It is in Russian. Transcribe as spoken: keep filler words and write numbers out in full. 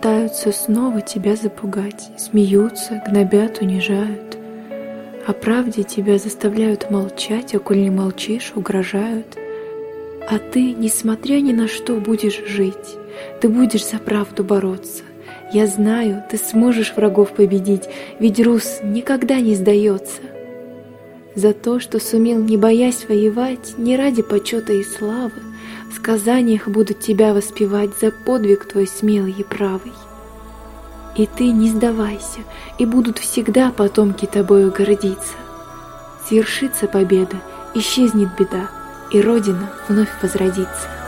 пытаются снова тебя запугать, смеются, гнобят, унижают. О правде тебя заставляют молчать, а коль не молчишь, угрожают. А ты, несмотря ни на что, будешь жить, ты будешь за правду бороться. Я знаю, ты сможешь врагов победить, ведь Рус никогда не сдается. За то, что сумел, не боясь воевать, не ради почета и славы, в сказаниях будут тебя воспевать за подвиг твой смелый и правый. И ты не сдавайся, и будут всегда потомки тобою гордиться. Свершится победа, исчезнет беда, и Родина вновь возродится.